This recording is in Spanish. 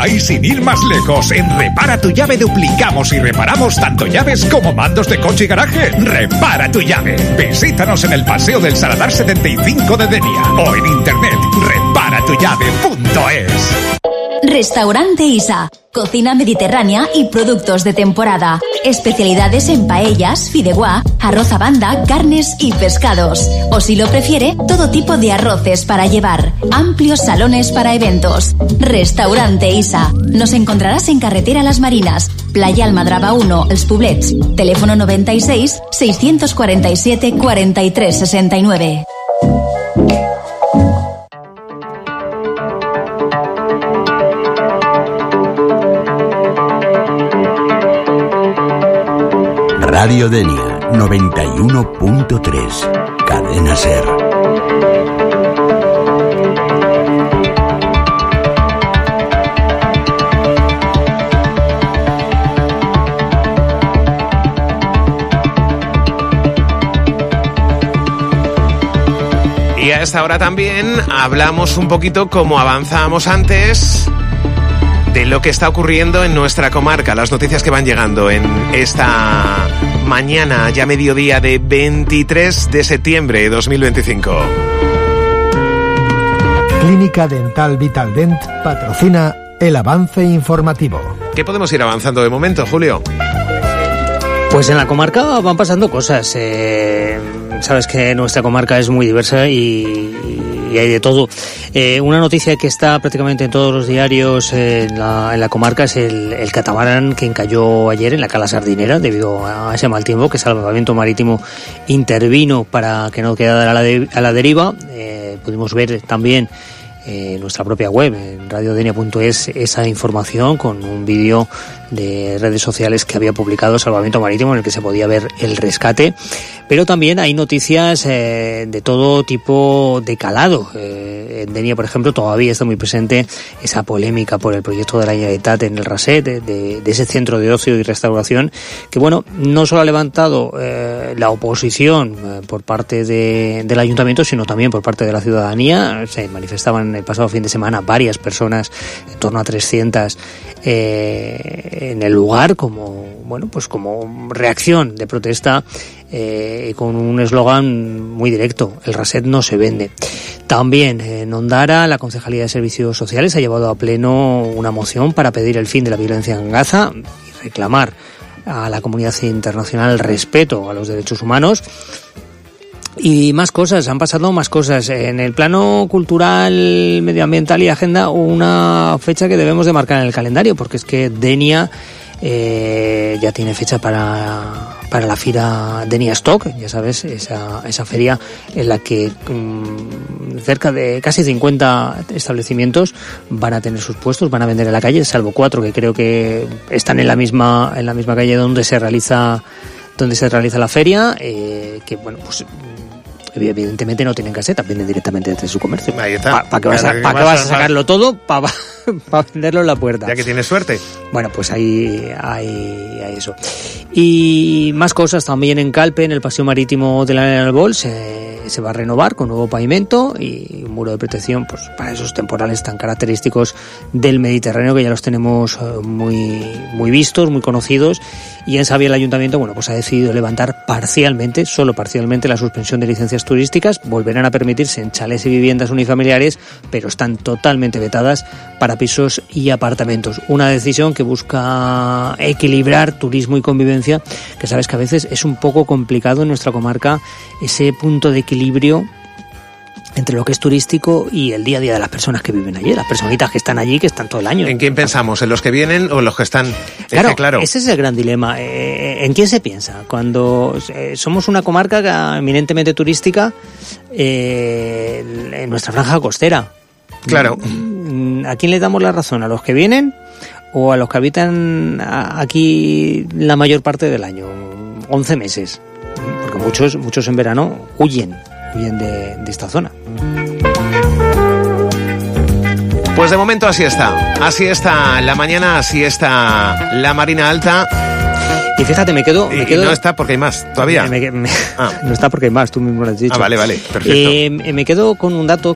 Ya, y sin ir más lejos, en Repara tu Llave duplicamos y reparamos tanto llaves como mandos de coche y garaje. Repara tu Llave. Visítanos en el Paseo del Saladar 75 de Denia o en internet reparatuyave.es. Restaurante Isa. Cocina mediterránea y productos de temporada. Especialidades en paellas, fideuá, arroz a banda, carnes y pescados. O si lo prefiere, todo tipo de arroces para llevar. Amplios salones para eventos. Restaurante Isa. Nos encontrarás en Carretera Las Marinas, Playa Almadraba 1, Els Poblets. Teléfono 96 647 43 69. Radio Denia 91.3, Cadena Ser. Y a esta hora también hablamos un poquito, como avanzábamos antes, de lo que está ocurriendo en nuestra comarca, las noticias que van llegando en esta mañana, ya mediodía de 23 de septiembre de 2025. Clínica Dental Vitaldent patrocina el avance informativo. ¿Qué podemos ir avanzando de momento, Julio? Pues en la comarca van pasando cosas. Sabes que nuestra comarca es muy diversa y hay de todo. Una noticia que está prácticamente en todos los diarios en la comarca es el catamarán que encalló ayer en la cala Sardinera debido a ese mal tiempo, que Salvamento Marítimo intervino para que no quedara a la deriva. Pudimos ver también en nuestra propia web, en radiodenia.es, esa información con un vídeo de redes sociales que había publicado Salvamento Marítimo en el que se podía ver el rescate. Pero también hay noticias de todo tipo de calado. En Denia, por ejemplo, todavía está muy presente esa polémica por el proyecto de la Generalitat en el Raset, de ese centro de ocio y restauración, que bueno, no solo ha levantado la oposición por parte del ayuntamiento, sino también por parte de la ciudadanía. Se manifestaban el pasado fin de semana varias personas, en torno a 300, en el lugar, como reacción de protesta, con un eslogan muy directo: el Raset no se vende. También en Ondara, la Concejalía de Servicios Sociales ha llevado a pleno una moción para pedir el fin de la violencia en Gaza y reclamar a la comunidad internacional respeto a los derechos humanos. Y más cosas, han pasado más cosas. En el plano cultural, medioambiental y agenda, una fecha que debemos de marcar en el calendario, porque es que Denia ya tiene fecha para la Fira Denia Stock, ya sabes, esa feria en la que cerca de casi 50 establecimientos van a tener sus puestos, van a vender en la calle, salvo 4 que creo que están en la misma calle donde se realiza la feria, que bueno, pues evidentemente no tienen caseta, venden directamente desde su comercio. Ahí está. ¿Para qué vas a sacarlo todo? Para venderlo en la puerta. Ya que tienes suerte. Bueno, pues ahí eso. Y más cosas también en Calpe, en el paseo marítimo de la Albol, se va a renovar con nuevo pavimento y un muro de protección, pues para esos temporales tan característicos del Mediterráneo, que ya los tenemos muy vistos, muy conocidos. Y en Sabia el ayuntamiento, bueno, pues ha decidido levantar solo parcialmente, la suspensión de licencias turísticas. Volverán a permitirse en chalés y viviendas unifamiliares, pero están totalmente vetadas para pisos y apartamentos. Una decisión que busca equilibrar turismo y convivencia, que sabes que a veces es un poco complicado en nuestra comarca, ese punto de equilibrio entre lo que es turístico y el día a día de las personas que viven allí, las personitas que están allí, que están todo el año. ¿En quién pensamos? ¿En los que vienen o en los que están? Claro, ese es el gran dilema. ¿En quién se piensa? Cuando somos una comarca eminentemente turística, en nuestra franja costera. Claro. ¿A quién le damos la razón? ¿A los que vienen o a los que habitan aquí la mayor parte del año? 11 meses. Porque muchos en verano huyen de esta zona. Pues de momento así está la mañana, así está la Marina Alta. Y fíjate, me quedo... No está porque hay más, todavía. No está porque hay más, tú mismo lo has dicho. Vale, perfecto. Me quedo con un dato